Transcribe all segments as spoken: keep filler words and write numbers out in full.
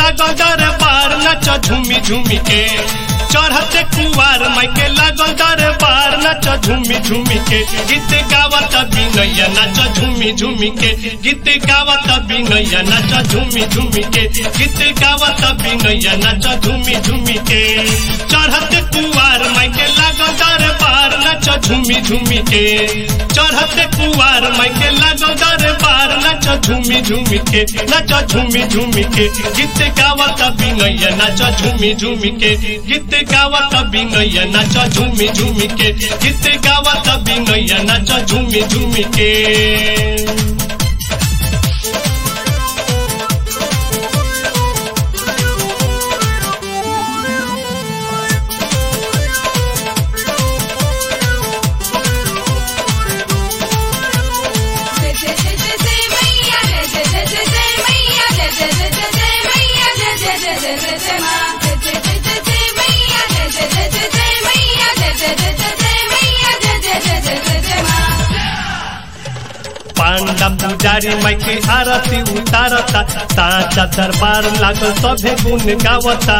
लागल दरबार नाच झूमी झूमी के चढ़ते कुवार माई के लागल दरबार नाच झूमी झूमी के गीत गावत बिनैया नाच झूमी झूमी के गीत गावत बिनैया नाच झूमी झूमी के गीत गावत बिनैया नाच झूमी झूमी के चढ़ते कुवार माई के लागल दरबार नाच झूमी झूमी के चढ़ते कुवार माई के लागल दरबार नाच झूमी झूमी के नाच झूमी झूमी के गीत गावत बिनैया नाच झूमी झूमी के गीत गावत बिनैया नाच झूमी झूमी के गीत गावत बिनैया नाच झूमी झूमी के पांडा पुजारी माई के आरती उतारता साचा दरबार लागल सभे गुण गावता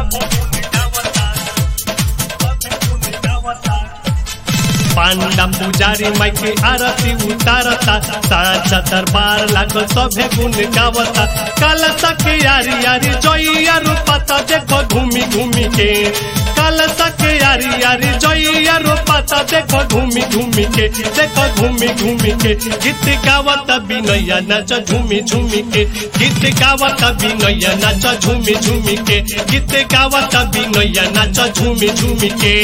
पांडा पुजारी माई के आरती उतारता साचा दरबार लागल सभे गुण गावता कलसा के यारी यारी जोइया रूपता देखो घूमी घूमी के कलसा के यारी यारी जोइया रूपता देखो घूमी घूमी के देखो घूमी घूमी के गीत गावत बिनैया नाच झूमी झूमी के गीत गावत बिनैया नाच झूमी झूमी के गीत गावत बिनैया नाच झूमी झूमी के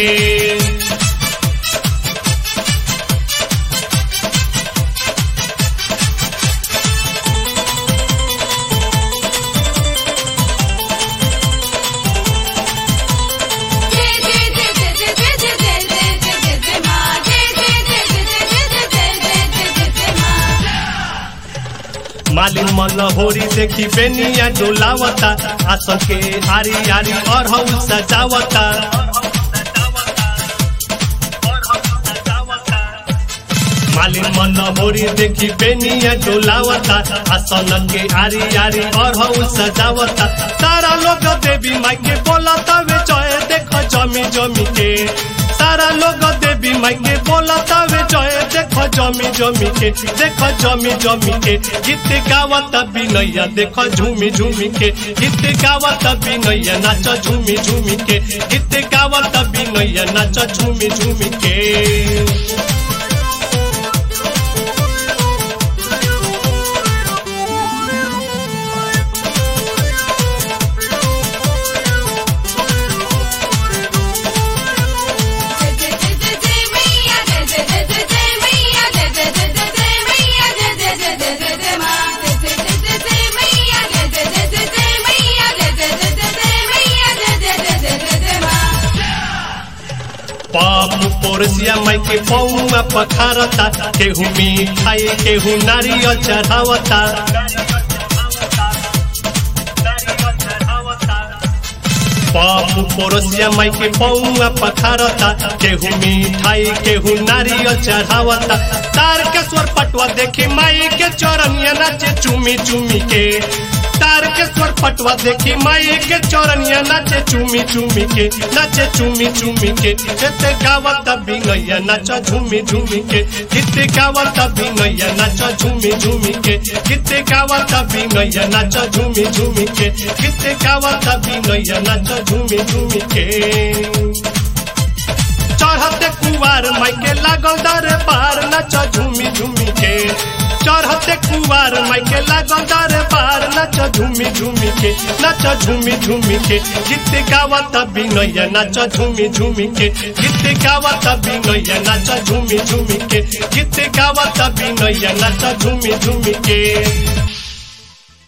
मालिन मन होरी देखी बेनिया डोलावता आसन के आरी आरी और हऊ सजावता मालिन मन होरी देखी बेनिया डोलावता आसन के आरी आरी और हऊ सजावता सारा लोग देवी माई के बोलता वे जय देखो जमी जमी के सारा लोग देवी माई के बोलता वे जय देखो जमी जमी के देखो जमी जमी के गीत गावत बिनैया देखो झूमी झूमी के गीत गावत बिनैया नाच झूमी झूमी के गीत गावत बिनैया नाच झूमी झूमी के पापू पोरसिया माई के पौआ पखारता केहू मिठाई केहू नारियल चढ़ावता पापू पोरसिया माई के पौआ पखारता केहू मिठाई केहू नारियल चढ़ावता तारकेश्वर पटवा देखी माई के चौरनिया नाचे चूमी चूमी के तारकेश्वर पटवा देखी माई के चौरनिया नाचे चूमी चूमी के नाचे चूमी चूमी के गीत गावत बिनैया नाच झूमी झूमी के गीत गावत बिनैया नाच झूमी झूमी के गीत गावत बिनैया नाच झूमी झूमी के गीत गावत बिनैया नाच झूमी झूमी के चढ़ते कुवार माई के लागल दरबार नाच झूमी झूमी के चढ़ते कुवार माई के लागल दरबार नाच झूमी झूमी के नाच झूमी झूमी के गीत गावत बिनैया नाच झूमी झूमी के गीत गावत बिनैया नाच झूमी झूमी के गीत गावत बिनैया नाच झूमी झूमी के।